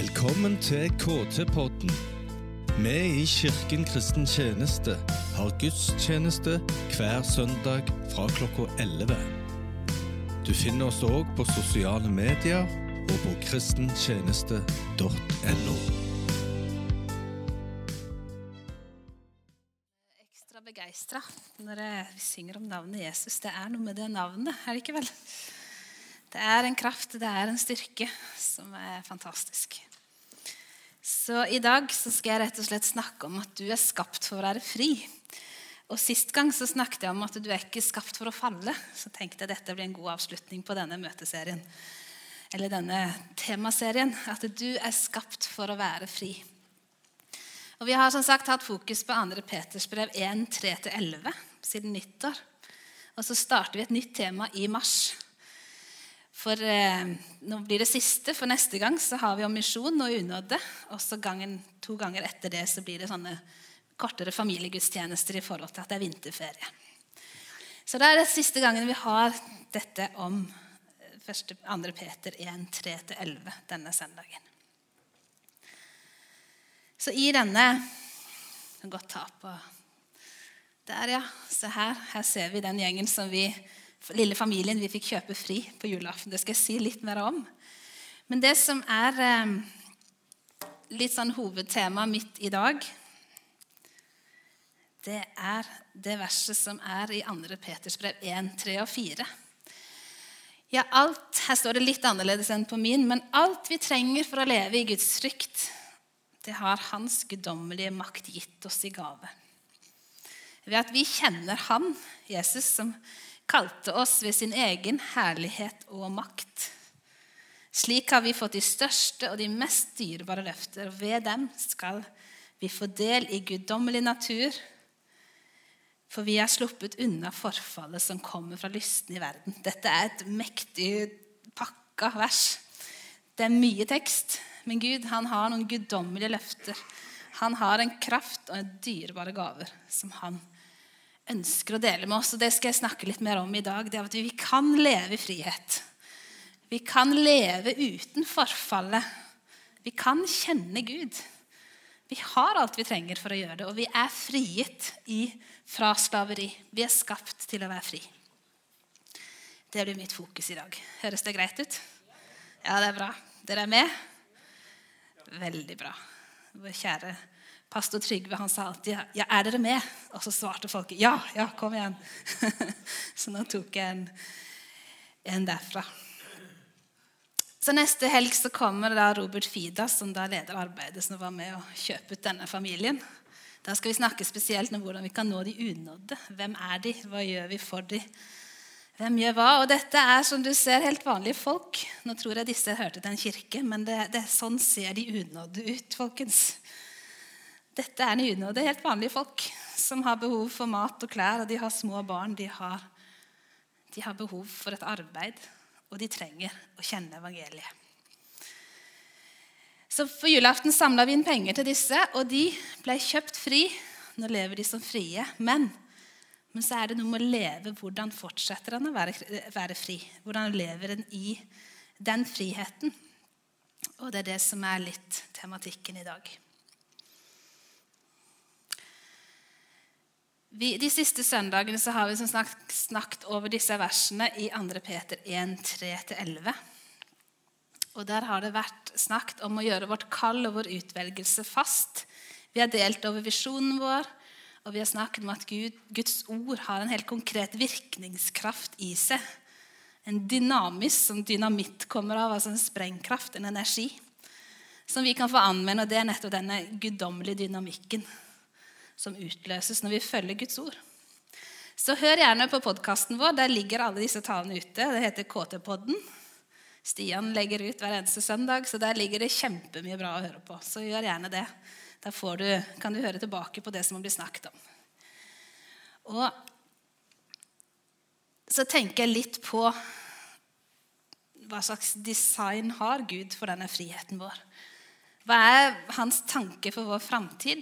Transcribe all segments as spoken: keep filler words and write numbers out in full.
Velkommen til K T-podden. Vi i Kirken Kristen Tjeneste har gudstjeneste hver søndag fra klokka elleve. Du finner oss også på sosiale medier og på kristentjeneste punktum no. Ekstra begeistret når vi synger om navnet Jesus. Det er noe med det navnet, er det ikke vel? Det er en kraft, det er en styrke som er fantastisk. Så i dag så skal jeg rett og slett snakke om at du er skapt for å være fri. Og sist gang så snakket jeg om at du er ikke skapt for å falle. Så tenkte jeg dette blir en god avslutning på denne møteserien. Eller denne temaserien. At du er skapt for å være fri. Og vi har som sagt hatt fokus på andre Peters brev en, tre til elleve siden nyttår. Og så starter vi et nytt tema i mars. For eh, nå blir det siste, for neste gang så har vi om misjon og unådde, og så gangen, to ganger etter det så blir det sånne kortere familiegudstjenester i forhold til at det er vinterferie. Så det er det siste gangen vi har dette om første, andre Peter en, tre til elleve denne søndagen. Så i denne, jeg kan godt ta på, der ja, så her, her ser vi den gjengen som vi, lille familien vi fikk kjøpe fri på julaften. Det skal jeg si litt mer om. Men det som er eh, litt sånn hovedtema mitt i dag, det er det verset som er i andre Peters brev en, tre og fire. Ja, alt, her står det litt annerledes enn på min, men alt vi trenger for å leve i Guds frykt, det har hans guddommelige makt gitt oss i gave. Ved at vi kjenner han, Jesus, som kalte oss ved sin egen herlighet og makt. Slik har vi fått de største og de mest dyrebare løfter, og ved dem skal vi få del i guddommelig natur, for vi er sluppet unna forfallet som kommer fra lysten i verden. Dette er et mektig pakka vers. Det er mye tekst, men Gud han har noen guddommelige løfter. Han har en kraft og en dyrebare gaver som han ønsker å dele med oss, og det skal jeg snakke litt mer om i dag. Det er at vi kan leve i frihet. Vi kan leve uten forfallet. Vi kan kjenne Gud. Vi har alt vi trenger for å gjøre det, og vi er frigitt i, fra slaveri. Vi er skapt til å være fri. Det blir mitt fokus i dag. Høres det greit ut? Ja, det er bra. Dere er med? Veldig bra. Vår kjære pastor Trygve, han sa alltid, ja, er dere med? Og så svarte folk, ja, ja, kom igjen. Så nå tok jeg en, en derfra. Så neste helg så kommer da Robert Fida, som da leder arbeidet, som var med å kjøpe ut denne familien. Da skal vi snakke spesielt om hvordan vi kan nå de unådde. Hvem er de? Hva gjør vi for de? Hvem gjør hva? Og dette er, som du ser, helt vanlige folk. Nå tror jeg disse hørte til en kirke, men det, det, sånn ser de unådde ut, folkens. Dette er en unådde, helt vanlige folk som har behov for mat og klær, og de har små barn, de har, de har behov for et arbeid, og de trenger å kjenne evangeliet. Så for julaften samlet vi inn penger til disse, og de ble kjøpt fri. Nå lever de som frie, men, men så er det noe med å leve, hvordan fortsetter han å være, være fri? Hvordan lever en i den friheten? Og det er det som er litt tematikken i dag. Vi, de siste søndagene så har vi som snakket, snakket over disse versene i andre Peter en, tre til elleve. Og der har det vært snakket om å gjøre vårt kall og vår utvelgelse fast. Vi har delt over visjonen vår, og vi har snakket om at Gud, Guds ord har en helt konkret virkningskraft i seg. En dynamisk, som dynamitt kommer av, altså en sprengkraft, en energi, som vi kan få anvende, og det er nettopp denne guddommelige dynamikken som utløses når vi følger Guds ord. Så hør gjerne på podcasten vår, der ligger alle disse talene ute. Det heter K T-podden. Stian legger ut hver eneste søndag, så der ligger det kjempemye bra å høre på. Så gjør gjerne det. Da får du, kan du høre tilbake på det som blir snakket om. Og så tenker jeg litt på hva slags design har Gud for denne friheten vår. Hva er hans tanke for vår fremtid?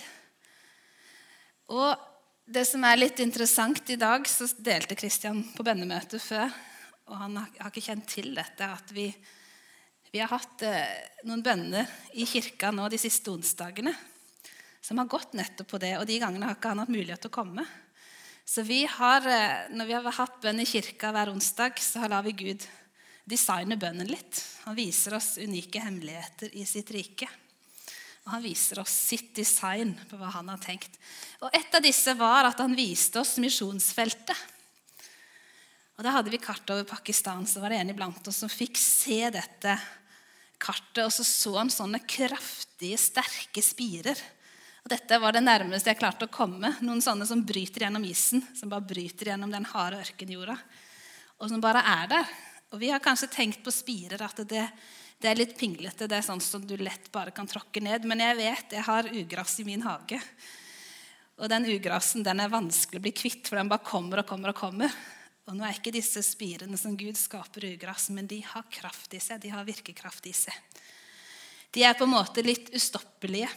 Og det som er litt interessant i dag, så delte Kristian på bønnemøtet før, og han har ikke kjent til dette, at vi, Vi har hatt eh, noen bønner i kirka nå de siste onsdagene, som har gått nettopp på det, og de gangene har ikke han hatt mulighet til å komme. Så vi har, eh, når vi har hatt bønn i kirka hver onsdag, så lar vi Gud designe bønnen litt. Han viser oss unike hemmeligheter i sitt rike. Og han viser oss sitt design på hva han har tenkt. Og et av disse var at han viste oss misjonsfeltet. Og da hadde vi kart over Pakistan, så var det en iblant oss som fikk se dette kartet, og så så han sånne kraftige, sterke spirer. Og dette var det nærmeste jeg klarte å komme. Noen sånne som bryter gjennom isen, som bare bryter gjennom den harde ørkenjorda, og som bare er der. Og vi har kanskje tenkt på spirer at det, det er litt pinglete, det er sånn som du lett bare kan tråkke ned. Men jeg vet, jeg har ugrass i min hage. Og den ugrassen, den er vanskelig å bli kvitt, for den bare kommer og kommer og kommer. Og nå er ikke disse spirene som Gud skaper ugrass, men de har kraft i seg, de har virkekraft i seg. De er på en måte litt ustoppelige.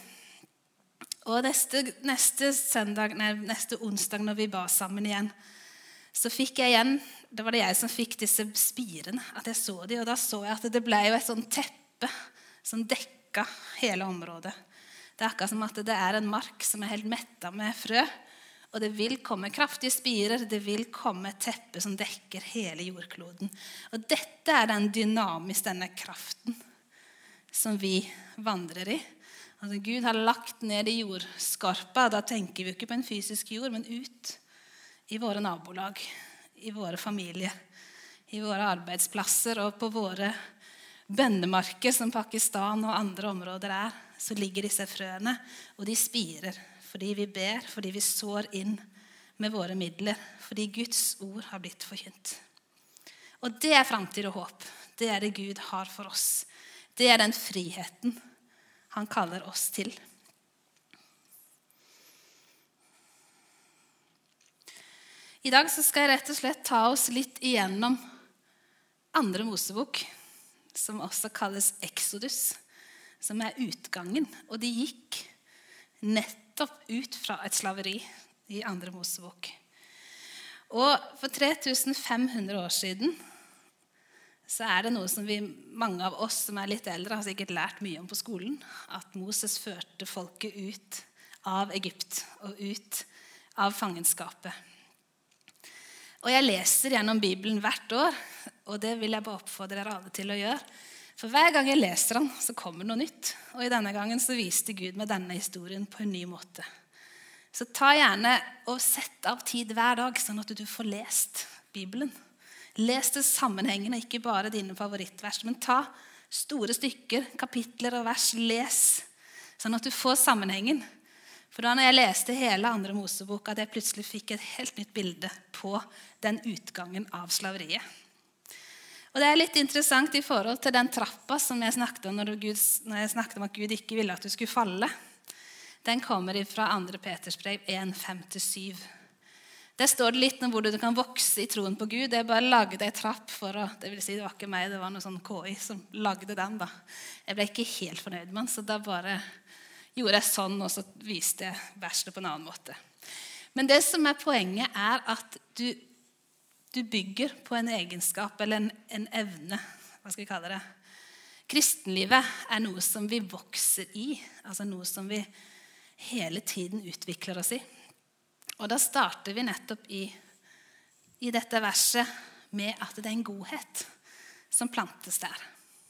Og neste, neste, søndag, nei, neste onsdag når vi ba sammen igjen, så fikk jeg igjen, det var det jeg som fikk disse spirene, at jeg så de, og da så jeg at det ble jo et sånt teppe som dekket hele området. Det er akkurat som at det er en mark som er helt mettet med frø, og det vil komme kraftige spirer, det vil komme et teppe som dekker hele jordkloden. Og dette er den dynamisk, denne kraften som vi vandrer i. Altså Gud har lagt ned i jordskorpa, da tenker vi ikke på en fysisk jord, men ut i våre nabolag, i våre familier, i våre arbeidsplasser og på våre bønnemarker som Pakistan og andre områder er, så ligger disse frøene, og de spirer. Fordi vi ber, fordi vi sår inn med våre midler, fordi Guds ord har blitt forkynt. Og det er fremtid og håp. Det er det Gud har for oss. Det er den friheten han kaller oss til. I dag så skal jeg rett og slett ta oss litt igjennom andre Mosebok, som også kalles Exodus, som er utgangen. Og de gikk nettopp ut fra et slaveri i andre Mosebok. Og for tre tusen fem hundre år siden så er det noe som vi, mange av oss som er litt eldre, har sikkert lært mye om på skolen, at Moses førte folket ut av Egypt og ut av fangenskapet. Og jeg leser gjennom Bibelen hvert år, og det vil jeg bare oppfordre dere alle til å gjøre. For hver gang jeg leser den, så kommer noe nytt. Og i denne gangen så viste Gud med denne historien på en ny måte. Så ta gjerne og sett av tid hver dag, sånn at du får lest Bibelen. Les det sammenhengende, ikke bare dine favorittvers, men ta store stykker, kapitler og vers, les, sånn at du får sammenhengen. For da når jeg leste hele andre Mosebok, at jeg plutselig fikk et helt nytt bilde på den utgangen av slaveriet. Og det er litt interessant i forhold til den trappa som jeg snakket om når, Gud, når jeg snakket om at Gud ikke ville at du skulle falle. Den kommer fra andre Peters brev en, fem til syv. Der står det litt om hvordan du kan vokse i troen på Gud. Jeg bare lagde en trapp for å, det vil si det var ikke meg, det var noe sånn K I som lagde den da. Jeg ble ikke helt fornøyd med den, så da bare gjorde jeg sånn, og så viste jeg verset på en annen måte. Men det som er poenget er at du Du bygger på en egenskap eller en, en evne, hva skal vi kalle det? Kristenlivet er noe som vi vokser i, altså noe som vi hele tiden utvikler oss i. Og da starter vi nettopp i, i dette verset med at det er en godhet som plantes der.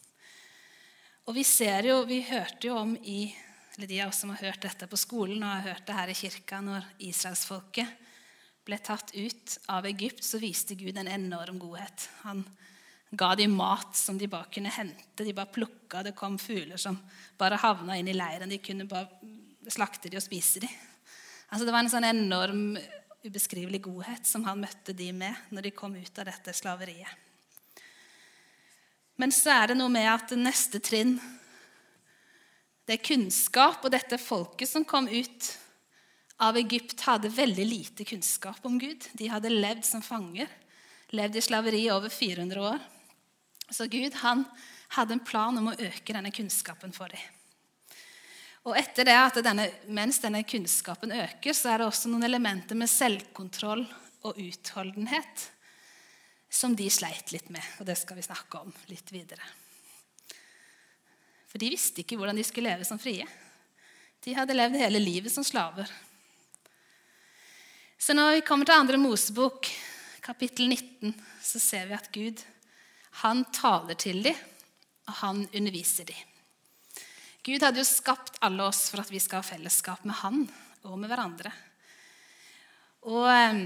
Og vi ser jo, vi hørte jo om i, eller de av oss som har hørt dette på skolen og har hørt det her i kirka når Israelsfolket ble tatt ut av Egypt, så viste Gud en enorm godhet. Han ga dem mat som de bare kunne hente. De bare plukket, det kom fugler som bare havnet inn i leiren. De kunne bare slakte de og spise de. Altså det var en sånn enorm, ubeskrivelig godhet som han møtte de med når de kom ut av dette slaveriet. Men så er det noe med at neste trinn, det er kunnskap, og dette folket som kom ut av Egypt hadde veldig lite kunnskap om Gud. De hadde levd som fanger, levd i slaveri over fire hundre år. Så Gud, han hadde en plan om å øke denne kunnskapen for dem. Og etter det at denne, mens denne kunnskapen øker, så er det også noen elementer med selvkontroll og utholdenhet som de sleit litt med, og det skal vi snakke om litt videre. For de visste ikke hvordan de skulle leve som frie. De hadde levd hele livet som slaver. Så når vi kommer til andre Mosebok, kapittel nitten, så ser vi at Gud, han taler til dem, og han underviser dem. Gud hadde jo skapt alle oss for at vi skal ha fellesskap med han og med hverandre. Og eh,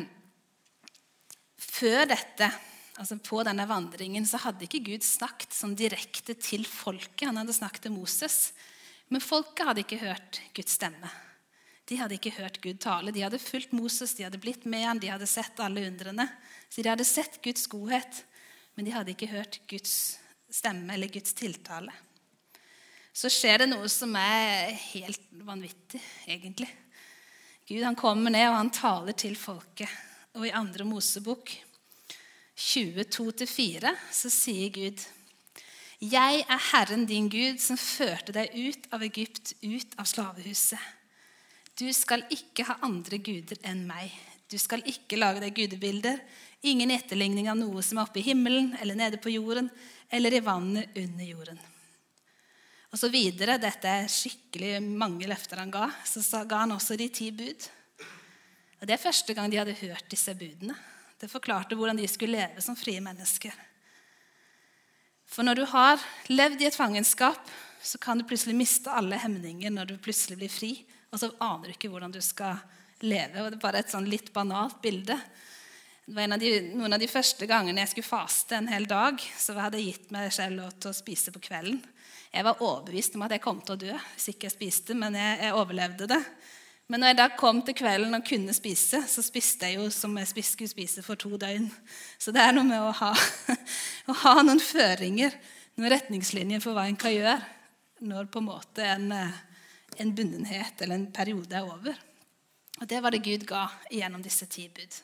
før dette, altså på denne vandringen, så hadde ikke Gud snakket sånn direkte til folket. Han hadde snakket til Moses, men folket hadde ikke hørt Guds stemme. De hadde ikke hørt Gud tale. De hadde fulgt Moses, de hadde blitt med han, de hadde sett alle undrene. Så de hadde sett Guds godhet, men de hadde ikke hørt Guds stemme eller Guds tiltale. Så skjer det noe som er helt vanvittig, egentlig. Gud, han kommer ned, og han taler til folket. Og i andre Mosebok, tjueto til fire, så sier Gud: «Jeg er Herren din Gud, som førte deg ut av Egypt, ut av slavehuset. Du skal ikke ha andre guder enn meg. Du skal ikke lage deg gudebilder, ingen etterligning av noe som er oppe i himmelen, eller nede på jorden, eller i vannet under jorden.» Og så videre, dette er skikkelig mange løfter han ga, så ga han også de ti bud. Og det er første gang de hadde hørt disse budene. Det forklarte hvordan de skulle leve som frie mennesker. For når du har levd i et fangenskap, så kan du plutselig miste alle hemninger når du plutselig blir fri, og så aner du ikke hvordan du skal leve. Og det er bare et sånn litt banalt bilde. Det var en av de, noen av de første gangene jeg skulle faste en hel dag, så hadde jeg gitt meg selv lov til å spise på kvelden. Jeg var overbevist om at jeg kom til å dø hvis ikke jeg spiste, men jeg, jeg overlevde det. Men når jeg da kom til kvelden og kunne spise, så spiste jeg jo som jeg skulle spise for to døgn. Så det er noe med å ha, å ha noen føringer, noen retningslinjer for hva en kan gjøre, når på en måte en, en bundenhet eller en periode er over. Og det var det Gud ga gjennom disse ti bud.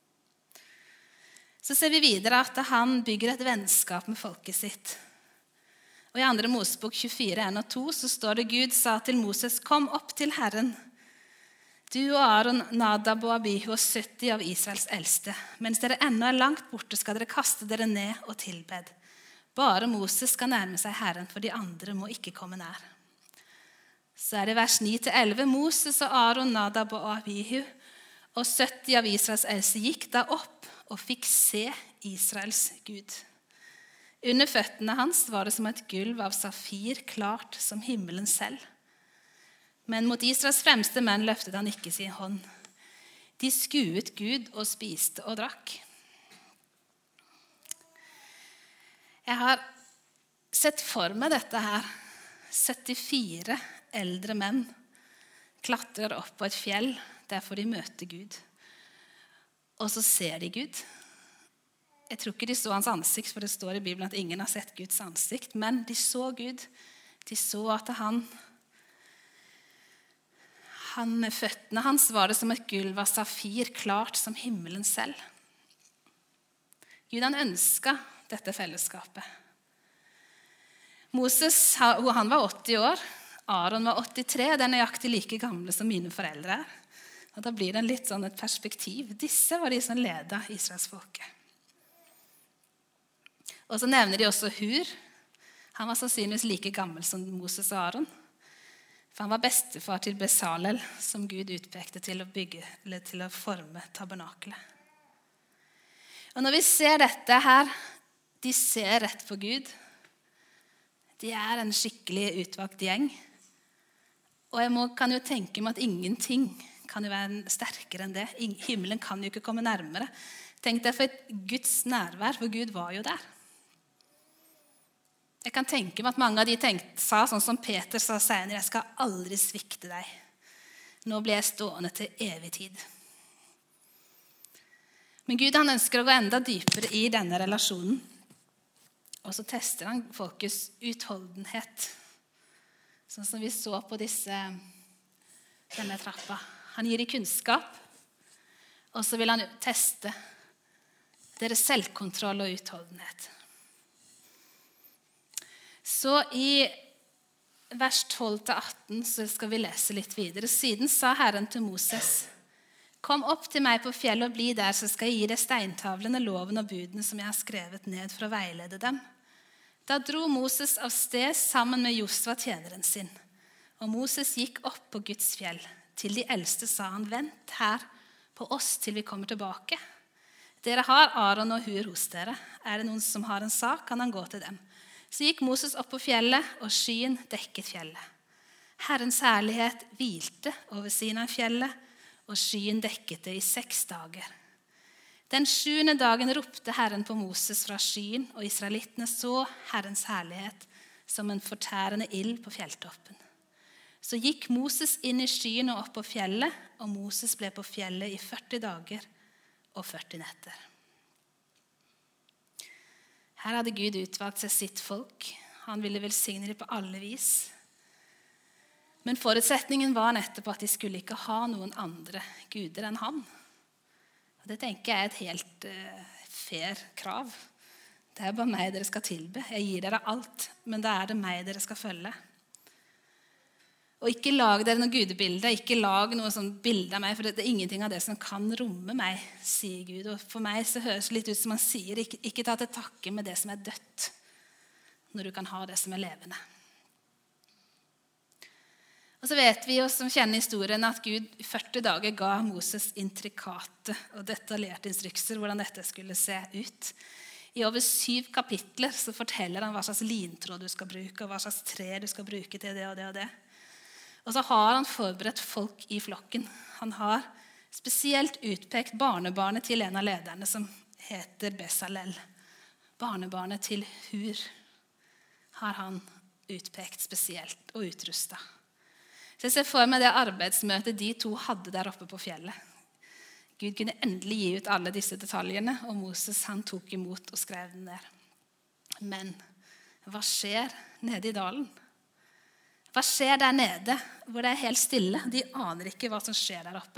Så ser vi videre at han bygger et vennskap med folket sitt. Og i andre Mosebok tjuefire, en og to, så står det: Gud sa til Moses: «Kom opp til Herren, du og Aaron, Nadab og Abihu og sytti av Israels eldste. Mens dere ennå er langt borte, skal dere kaste dere ned og tilbed. Bare Moses skal nærme seg Herren, for de andre må ikke komme nær.» Så er det vers ni til elleve. Moses og Aaron, Nadab og Abihu og sytti av Israels eldste gikk da opp og fikk se Israels Gud. Under føttene hans var det som et gulv av safir, klart som himmelen selv. Men mot Israels fremste menn løftet han ikke sin hånd. De skuet Gud og spiste og drakk. Jeg har sett for meg dette her. syttifire eldre menn klatrer opp på et fjell. Der får de møte Gud. Og så ser de Gud. Jeg tror ikke de så hans ansikt, for det står i Bibelen at ingen har sett Guds ansikt. Men de så Gud. De så at han, han føttene hans var det som et gulv av safir, klart som himmelen selv. Gud, han ønsket dette fellesskapet. Moses, han var åtti år. Aaron var åttitre. De er nøyaktig like gamle som mine foreldre er. Og da blir det en litt sånn et perspektiv. Disse var de som ledet Israelsfolket. Og så nevner de også Hur. Han var sannsynligvis like gammel som Moses og Aaron. For han var bestefar til Besalel, som Gud utpekte til å bygge, eller til å forme tabernakelet. Og når vi ser dette her, de ser rett på Gud. De er en skikkelig utvalgt gjeng. Og jeg må, kan jo tenke meg at ingenting kan jo være sterkere enn det. Himmelen kan jo ikke komme nærmere. Tenk deg for et Guds nærvær, for Gud var jo der. Jeg kan tenke meg at mange av de tenkte, sa sånn som Peter sa senere: «Jeg skal aldri svikte deg. Nå blir jeg stående til evig tid.» Men Gud, han ønsker å gå enda dypere i denne relasjonen. Og så tester han folkets utholdenhet. Sånn som vi så på disse, denne trappa. Han gir dem kunnskap, og så vil han teste deres selvkontroll og utholdenhet. Så i vers tolv til atten så skal vi lese litt videre. Siden sa Herren til Moses: «Kom opp til meg på fjellet og bli der, så skal jeg gi deg steintavlene, loven og budene som jeg har skrevet ned for å veilede dem. Da dro Moses av sted sammen med Josva tjeneren sin. Og Moses gikk opp på Guds fjell. Til de eldste sa han, vent her på oss til vi kommer tilbake. Dere har Aaron og Hur hos dere. Er det noen som har en sak, kan han gå til dem. Så gikk Moses opp på fjellet, og skyen dekket fjellet. Herrens herlighet hvilte over Sinai-fjellet, og skyen dekket det i seks dager. Den sjuende dagen ropte Herren på Moses fra skyen, og israelittene så Herrens herlighet som en fortærende ild på fjelltoppen. Så gikk Moses inn i skyen og opp på fjellet, og Moses ble på fjellet i førti dager og førti netter. Her hadde Gud utvalgt seg sitt folk. Han ville velsigne dem på alle vis. Men forutsetningen var nettopp at de skulle ikke ha noen andre guder enn han. Og det tenker jeg er et helt uh, fair krav. Det er bare meg dere skal tilbe. Jeg gir dere alt, men da er det meg dere skal følge. Og ikke lag dere noe gudebilde, ikke lag noe sånn bilde av meg, for det er ingenting av det som kan romme meg, sier Gud. Og for meg så høres det litt ut som han sier, ikke, ikke ta til takke med det som er dødt, når du kan ha det som er levende. Og så vet vi jo som kjenner historien at Gud i førti dager ga Moses intrikate og detaljerte instrukser hvordan dette skulle se ut. I over syv kapitler så forteller han hva slags lintråd du skal bruke, og hva slags tre du skal bruke til det og det og det. Og så har han forberedt folk i flokken. Han har spesielt utpekt barnebarnet til en av lederne som heter Besalel. Barnebarnet til Hur har han utpekt spesielt og utrustet. Så jeg ser for meg det arbeidsmøtet de to hadde der oppe på fjellet. Gud kunne endelig gi ut alle disse detaljene, og Moses han tok imot og skrev den der. Men hva skjer nede i dalen? Hva skjer der nede, hvor det er helt stille? De aner ikke hva som skjer der oppe.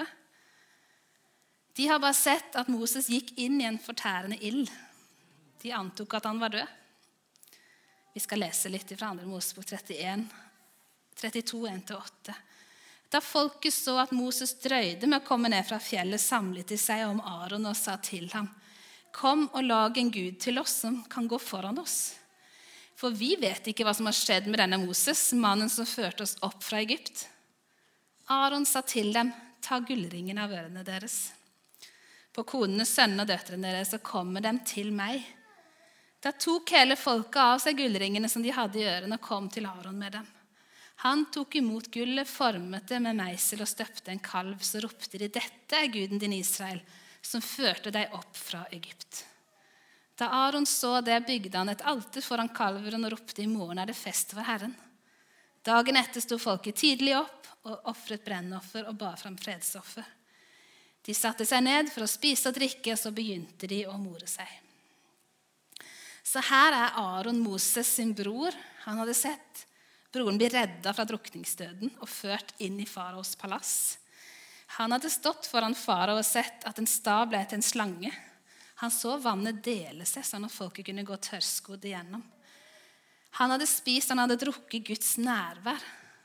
De har bare sett at Moses gikk inn i en fortærende ild. De antok at han var død. Vi skal lese litt fra andre Mosebok trettien, trettito, en til åtte. Da folket så at Moses drøyde med å komme ned fra fjellet, samlet de seg om Aaron og sa til ham, kom og lag en Gud til oss som kan gå foran oss. For vi vet ikke hva som har skjedd med denne Moses, mannen som førte oss opp fra Egypt. Aaron sa til dem, ta gullringen av ørene deres. På konenes sønner og døtrene deres, så kommer dem til meg. Da tok hele folket av seg gullringene som de hadde i ørene, og kom til Aaron med dem. Han tok imot gullet, formet det med meisel og støpte en kalv, så ropte de, dette er Guden din Israel, som førte deg opp fra Egypt. Da Aaron så det, bygde han et alter foran kalveren og ropte, i morgen er det fest for Herren. Dagen etter stod folket tidlig opp og offret brennoffer og bar fram fredsoffer. De satte seg ned for å spise og drikke, og så begynte de å more seg. Så her er Aaron, Moses sin bror. Han hadde sett broren bli reddet fra drukningsdøden og ført inn i faraos palass. Han hadde stått foran farao og sett at en stav ble til en slange. Han så vannet dele seg, sånn at folket kunne gå tørrskodd igjennom. Han hadde spist, han hadde drukket Guds nærvær.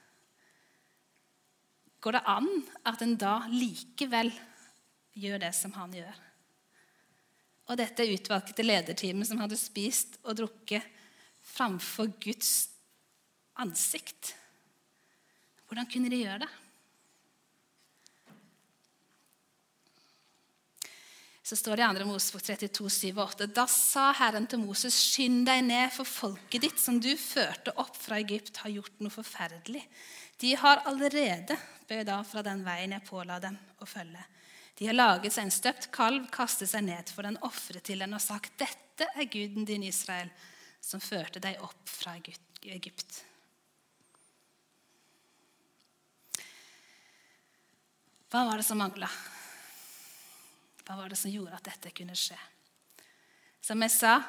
Går det an at en da likevel gjør det som han gjør? Og dette utvalgte lederteamet som hadde spist og drukket framfor Guds ansikt. Hvordan kunne de gjøre det? Så står det i andre Mosebok trettito, syv og åtte. Da sa Herren til Moses, skynd deg ned, for folket ditt som du førte opp fra Egypt har gjort noe forferdelig. De har allerede bøyd av fra den veien jeg påla dem å følge. De har laget seg en støpt kalv, kastet seg ned for den, offret til den og sagt, dette er Guden din Israel, som førte deg opp fra Egypt. Hva var det som manglet? Hva var det som gjorde at dette kunne skje? Som jeg sa,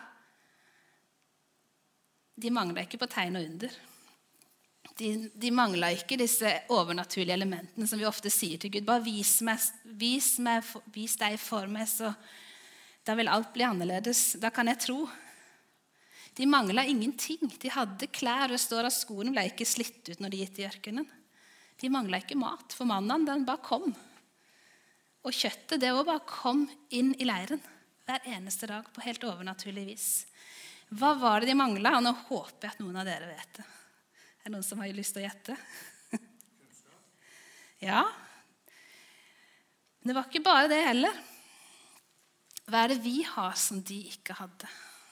de manglet ikke på tegn og under. De, de manglet ikke disse overnaturlige elementene som vi ofte sier til Gud. Bare vis, meg, vis, meg, vis deg for meg, så da vil alt bli annerledes. Da kan jeg tro. De manglet ingenting. De hadde klær, og det står at skoene ble ikke slitt ut når de gikk i ørkenen. De manglet ikke mat, for mannen den bare kom. Og kjøttet, det også bare kom inn i leiren hver eneste dag på helt overnaturlig vis. Hva var det de manglet? Og nå håper jeg at noen av dere vet det. Er det noen som har lyst til å gjette? Ja. Det var ikke bare det heller. Hva er det vi har som de ikke hadde?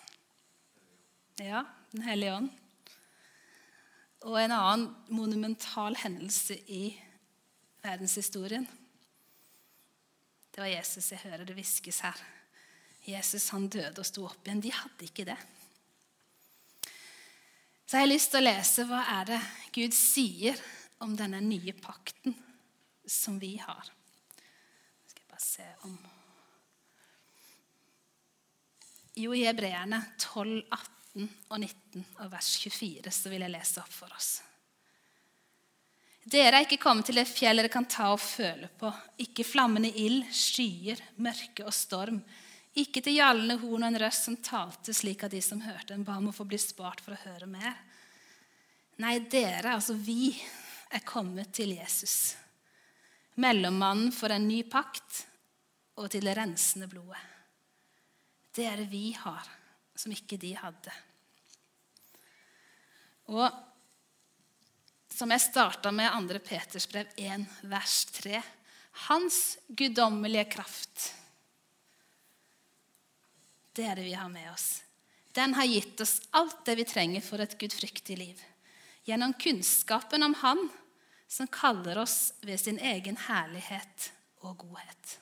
Ja, Den hellige ånd. Og en annen monumental hendelse i verdenshistorien. Det var Jesus. Jeg hører det hviskes her. Jesus, han døde og sto opp igjen. De hadde ikke det. Så jeg har lyst til å lese hva er det Gud sier om denne nye pakten som vi har. Skal jeg bare se om... Jo, i Hebreerne tolv, atten og nitten og vers tjuefire så vil jeg lese opp for oss. Dere er ikke kommet til et fjell dere kan ta og føle på, ikke flammende ild, skyer, mørke og storm, ikke til gjallende horn og en røst som talte slik at de som hørte en ba om å få bli spart for å høre mer. Nei, dere, altså vi, er kommet til Jesus, mellommannen for en ny pakt og til det rensende blodet. Det er det vi har, som ikke de hadde. Og som jeg startet med andre Peters brev en, vers tre, hans guddommelige kraft, det er det vi har med oss. Den har gitt oss alt det vi trenger for et gudfryktig liv, gjennom kunnskapen om han som kaller oss ved sin egen herlighet og godhet.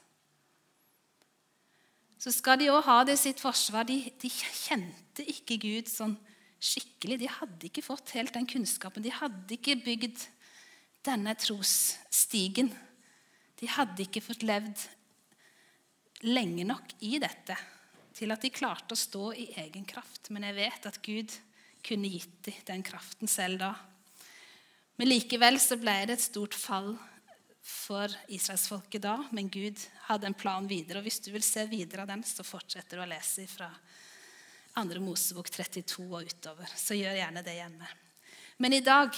Så skal de også ha det i sitt forsvar. De, de kjente ikke Gud sånn skikkelig. De hadde ikke fått helt den kunnskapen. De hadde ikke bygd denne trosstigen. De hadde ikke fått levd lenge nok i dette til at de klarte å stå i egen kraft. Men jeg vet at Gud kunne gitt dem den kraften selv da. Men likevel så ble det et stort fall for Israelsfolket da, men Gud hadde en plan videre, og hvis du vil se videre av den, så fortsetter du å lese fra andre Mosebok trettito og utover, så gjør gjerne det hjemme. Men i dag,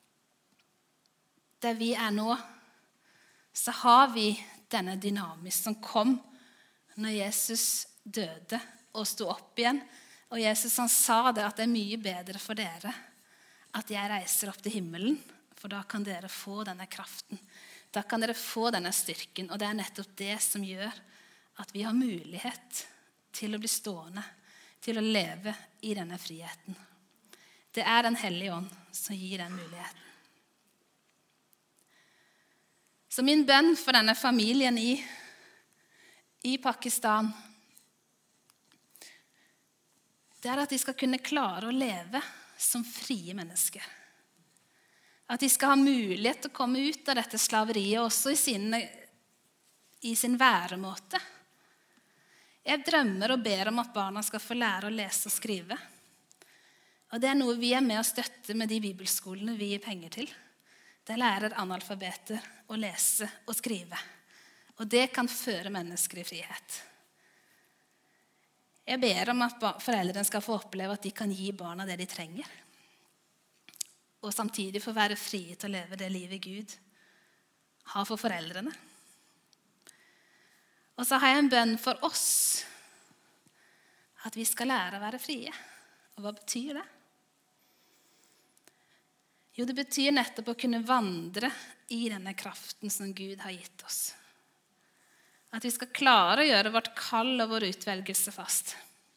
der vi er nå, så har vi denne dynamisk som kom når Jesus døde og sto opp igjen, og Jesus han sa det at det er mye bedre for dere at jeg reiser opp til himmelen, for da kan dere få denne kraften. Da kan dere få denne styrken, og det er nettopp det som gjør at vi har mulighet til å bli stående, til å leve i denne friheten. Det er den hellige ånd som gir den muligheten. Så min bønn for denne familien i, i Pakistan, det er at de skal kunne klare å leve som frie mennesker. At de skal ha mulighet til å komme ut av dette slaveriet også i sin, i sin væremåte. Jeg drømmer og ber om at barna skal få lære å lese og skrive. Og det er noe vi er med å støtte med de bibelskolene vi gir penger til. Der lærer analfabeter å lese og skrive. Og det kan føre mennesker i frihet. Jeg ber om at foreldrene skal få oppleve at de kan gi barna det de trenger. Og samtidig få være frie til å leve det livet Gud har for foreldrene. Og så har jeg en bønn for oss, at vi skal lære å være frie. Og hva betyr det? Jo, det betyr nettopp å kunne vandre i denne kraften som Gud har gitt oss. At vi skal klare å gjøre vårt kall og vår utvelgelse fast.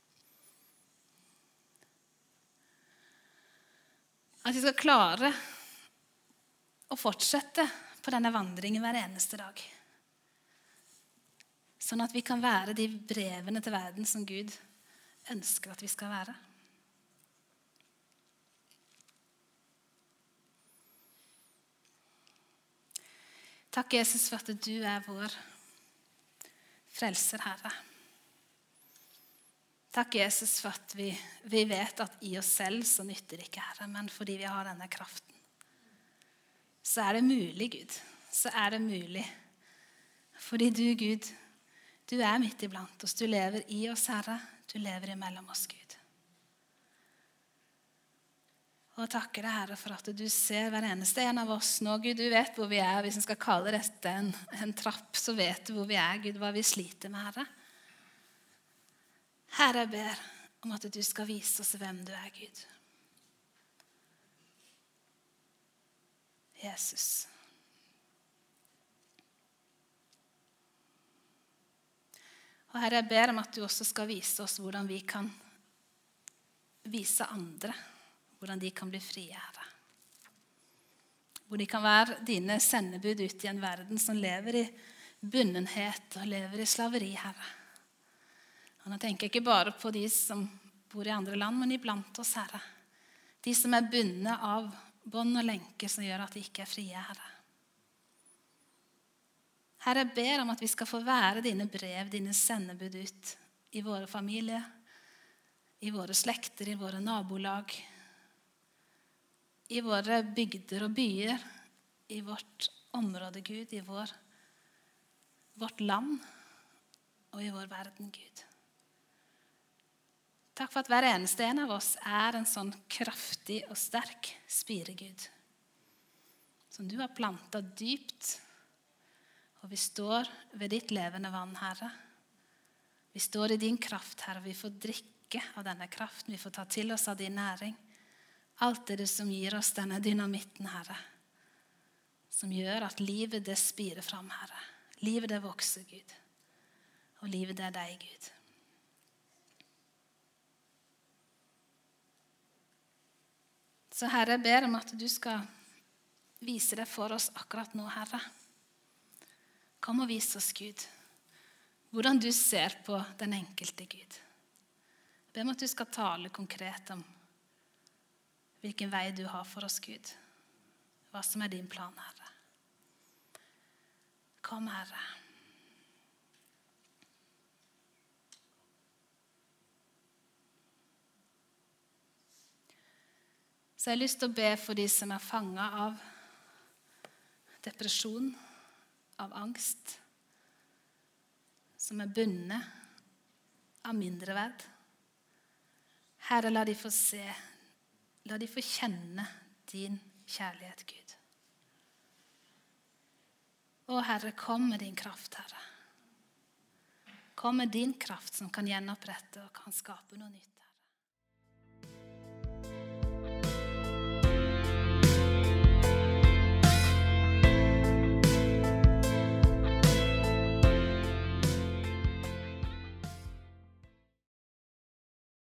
At vi skal klare å fortsette på denne vandringen hver eneste dag. Sånn at vi kan være de brevene til verden som Gud ønsker at vi skal være. Takk, Jesus, for at du er vår frelser, Herre. Takk, Jesus, for at vi, vi vet at i oss selv så nytter det ikke, Herre, men fordi vi har denne kraften, så er det mulig, Gud. Så er det mulig. Fordi du, Gud, du er midt iblant oss. Du lever i oss, Herre. Du lever imellom oss, Gud. Og takker deg, Herre, for at du ser hver eneste en av oss nå. Gud, du vet hvor vi er. Hvis vi skal kalle dette en, en trapp, så vet du hvor vi er, Gud, hva vi sliter med, Herre. Herre, jeg ber om at du skal vise oss hvem du er, Gud. Jesus. Og Herre, jeg ber om at du også skal vise oss hvordan vi kan vise andre, hvordan de kan bli frie, Herre. Hvor de kan være dine sendebud ut i en verden som lever i bunnenhet og lever i slaveri, Herre. Og nå tenker jeg ikke bare på de som bor i andre land, men iblant oss, Herre. De som er bundet av bånd og lenker som gjør at de ikke er frie, Herre. Herre, jeg ber om at vi skal få være dine brev, dine sendebud ut i våre familier, i våre slekter, i våre nabolag, i våre bygder og byer, i vårt område, Gud, i vår, vårt land og i vår verden, Gud. Takk for at hver eneste en av oss er en sånn kraftig og sterk spire, Gud, som du har plantet dypt. Og vi står ved ditt levende vann, Herre. Vi står i din kraft, Herre. Vi får drikke av denne kraften. Vi får ta til oss av din næring. Alt det som gir oss denne dynamitten, Herre. Som gjør at livet det spirer fram, Herre. Livet det vokser, Gud. Og livet det er deg, Gud. Så Herre, jeg ber om at du skal vise deg for oss akkurat nå, Herre. Kom og vis oss, Gud, hvordan du ser på den enkelte, Gud. Jeg ber om at du skal tale konkret om hvilken vei du har for oss, Gud. Hva som er din plan, Herre. Kom, Herre. Så jeg har lyst til å be for de som er fanget av depresjon, av angst, som er bundet av mindreverd. Herre, la de få se, la de få kjenne din kjærlighet, Gud. Å, Herre, kom med din kraft, Herre. Kom med din kraft som kan gjenopprette og kan skape noe nytt, Herre.